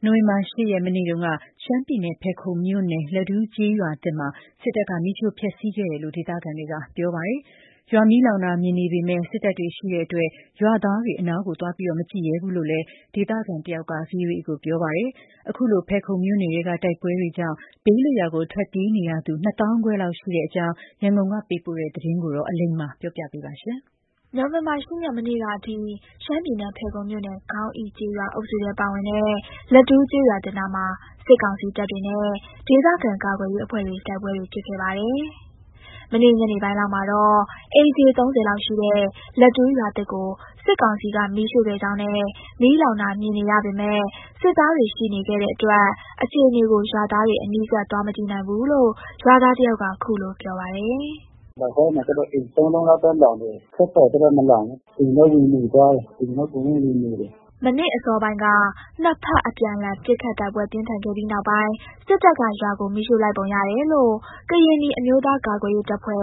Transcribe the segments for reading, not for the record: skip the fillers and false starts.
နိုဝင်ဘာ 8 ရက်မနေ့တုန်းကရှမ်းပြည်နယ်ဖယ်ခုံမြို့နယ်လက်ဒူးကျေးရွာသစ်မှာစစ်တပ်ကမီးရှို့ဖျက်ဆီးခဲ့တယ်လို့ဒေသခံတွေကပြောပါတယ်။ရွာမီးလောင်တာမြင်နေပေမဲ့စစ်တပ်တွေရှိတဲ့အတွက်ရွာသားတွေအနားကိုသွားပြီးမကြည့်ရဲဘူးလို့လည်းဒေသခံတယောက်က VOA ကိုပြောပါတယ်။အခုလိုဖယ်ခုံမြို့နယ်တွေကတိုက်ပွဲတွေကြောင့်ဘေးလွတ်ရာကိုထွက်ပြေးနေရသူ 2,500 လောက်ရှိတဲ့အကြောင်းရန်ကုန်ကပေးပို့တဲ့သတင်းကိုအလိမ္မာပြောပြပေးပါရှင်။နိုဝင်ဘာ 10 ရက်မနေ့ကအထိရှမ်းပြည်နယ်ဖယ်ခုံမြို့နယ်ခေါင်းအိကျေးရွာအုပ်စုထဲပါဝင်တဲ့လက်ဒူးကျေးရွာတင်နာမှာစစ်ကောင်စီတပ်တွေနဲ့ဒေသခံကာကွယ်ရေးအဖွဲ့တွေတိုက်ပွဲတွေဖြစ်ခဲ့ပါတယ်။မနေ့ညနေပိုင်းလောက်မှာတော့အိမ်ခြေ 30 လောက်ရှိတဲ့လက်ဒူးရွာသစ်ကိုစစ်ကောင်စီကမီးရှို့ခဲ့ကြောင်းနဲ့မီးလောင်တာမြင်နေရပေမဲ့စစ်သားတွေရှိနေခဲ့တဲ့အတွက်အခြေအနေကိုရွာသားတွေအနီးကပ်သွားမကြည့်နိုင်ဘူးလို့ရွာသားတယောက်ကခုလိုပြောပါတယ်။နောက်ပိုင်းမှာတော့အိမ်3 လုံးလောက်တော့လောင်တယ်။ဆက်တော့မလောင်ဘူး။အိမ်တော့ဝင်နေသွားတယ်။အိမ်တော့ဝင်နေတယ်။မနေ့အစောပိုင်းကနှစ်ဖက်အပြန်အလှန်ပစ်ခတ်တိုက်ပွဲပြင်းထန်ခဲ့ပြီးနောက်ပိုင်းစစ်တပ်ကရွာကိုမီးရှို့လိုက်ပုံရတယ်လို့ကရင်နီအမျိုးသားကာကွယ်ရေးတပ်ဖွဲ့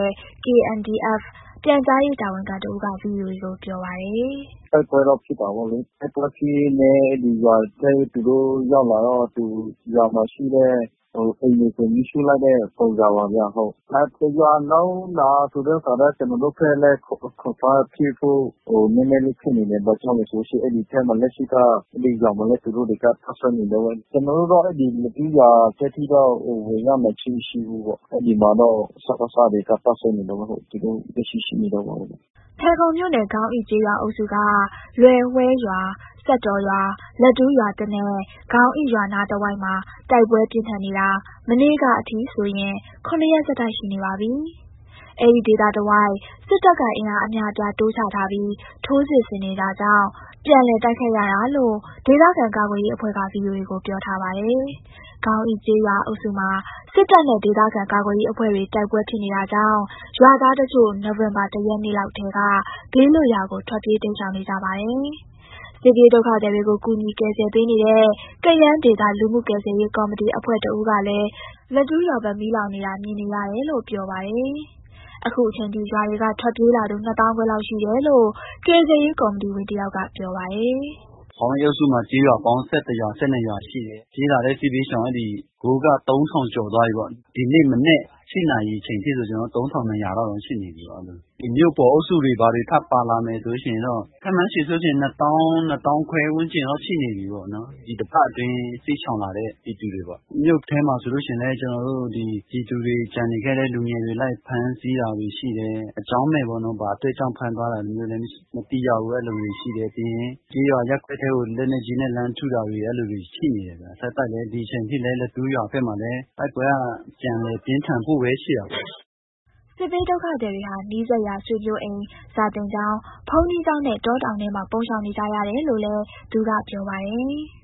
KNDF ပြန်ကြားရေးတာဝန်ခံတဦးက VOA ကိုပြောပါတယ်။တိုက်ပွဲတော့ဖြစ်တာပေါ့လေ။တိုက်ပွဲဖြစ်နေဒီရွာထဲသူတို့ရောက်လာတော့သူရွာမှာရှိတဲ့အိမ်တွေကိုမီးရှို့လိုက်တဲ့ပုံစံပါဗျဟုတ်။ရွာလုံးလာဆိုတော့ကျွန်တော်တို့ဖက်လည်းခေါ်သွားဖြစ်ဖို့နည်းနည်းလေးဖြစ်နေတယ်။ဘာကြောင့်လဲဆိုရှင်အဲ့ဒီထဲမှာလက်ရှိကအဲ့ဒီရွာမှာလည်းသူတို့တွေကဖတ်ဆွနေတယ်။ကျွန်တော်တို့တော့အဲ့ဒီလက်ပြီးရွာတက်ပြီးတော့ဝင်ရမှချင်းရှိဘူးပေါ့။အဲ့ဒီမှာတော့စကားတွေကဖတ်ဆွနေတော့ဟုတ်သူတို့လက်ရှိနေတော့ပါဘူး။ဖယ်ခုံမြို့နယ်ခေါင်းအိကျေးရွာအုပ်စုကလွယ်ဝဲရွာစက်တော်ရွာလက်ဒူးရွာတနဲ့ခေါင်းအိရွာနားတဝိုက်မှာတိုက်ပွဲပြင်းထန်နေတာမနေ့ကအထိဆိုရင်9 ရက်ဆက်တိုက်ရှိနေပါပြီ။အဲဒီဒေသတဝိုက်စစ်တပ်ကအင်အားအများအပြားတိုးချထားပြီးထိုးစစ်ဆင်နေတာကြောင့်ပြန်လည်တိုက်ခိုက်ရတာလို့ဒေသခံကာကွယ်ရေးအဖွဲ့က VOA ကိုပြောထားပါတယ်။ခေါင်းအိကျေးရွာအုပ်စုမှာစစ်တပ်နဲ့ဒေသခံကာကွယ်ရေးအဖွဲ့တွေတိုက်ပွဲဖြစ်နေတာကြောင့်ရွာသားတချို့နိုဝင်ဘာ 1 ရက်နေ့လောက်ထဲကဘေးလွတ်ရာကိုထွက်ပြေးတိမ်းရှောင်နေကြပါတယ်။စစ်ပြေးဒုက္ခသည်တွေကိုကူညီကယ်ဆယ်ပေးနေတဲ့ကယန်းဒေသလူမှုကယ်ဆယ်ရေးကော်မတီအဖွဲ့တဦးကလည်းလက်ဒူးရွာဘက်မီးလောင်နေတာမြင်နေရတယ်လို့ပြောပါတယ်။အခုအချိန်ထိရွာတွေကထွက်ပြေးလာသူ 2,500 လောက်ရှိတယ်လို့ကယ်ဆယ်ရေးကော်မတီဝင်တယောက်ကပြောပါတယ်။ခေါင်းရုပ်စုမှာကျေးရွာပေါင်း12 ရွာရှိတယ်။ပြေးလာတဲ့စစ်ဘေးရှောင်အဲ့ဒီကိုက3,000 ကျော်သွားပြီပေါ့။ဒီနေ့မနေ့8 နာရီအချိန်ထိဆိုကျွန်တော် 3,200 လောက်ရှိနေပြီပေါ့။ဒီမြို့ပေါ်အုပ်စုတွေဘာတွေထပ်ပါလာမယ်ဆိုရှင်တော့ခန့်မှန်းခြေဆိုရင် 2,500 ဝန်းကျင်လောက်ရှိနေပြီပေါ့နော်။ဒီတစ်ပတ်အတွင်းစိတ်ချောင်လာတဲ့ပြည်သူတွေပေါ့။မြို့ထဲမှာဆိုလို့ရှိရင်လည်းကျွန်တော်တို့ဒီပြည်သူတွေကြံနေခဲ့တဲ့လူငယ်တွေလိုက်ဖမ်းဆီးတာတွေရှိတယ်။အကြောင်းမဲ့ပေါ့နော်။ဘာအတွက်ကြောင့်ဖမ်းသွားတာမျိုးလည်းမသိရဘူးအဲ့လိုတွေရှိတယ်။ပြီးရင်ကျေးရွာရပ်ကွက်ထဲကိုလက်နက်ကြီးနဲ့လမ်းထုတာတွေအဲ့လိုတွေရှိနေတယ်ဗျ။ဆက်တိုက်လည်းဒီအချိန်ထိလည်းလက်ဒူးရွာဘက်မှာလည်းတိုက်ပွဲကပြန်လည်ပြင်းထန်ဖို့ပဲရှိတာပေါ့။စစ်ဘေးဒုက္ခသည်တွေဟာနီးစပ်ရာဆွေမျိုးအိမ်စာသင်ကျောင်းဘုန်းကြီးကျောင်းနဲ့တောတောင်ထဲမှာပုန်းရှောင်နေကြရတယ်လို့လည်းသူကပြောပါတယ်။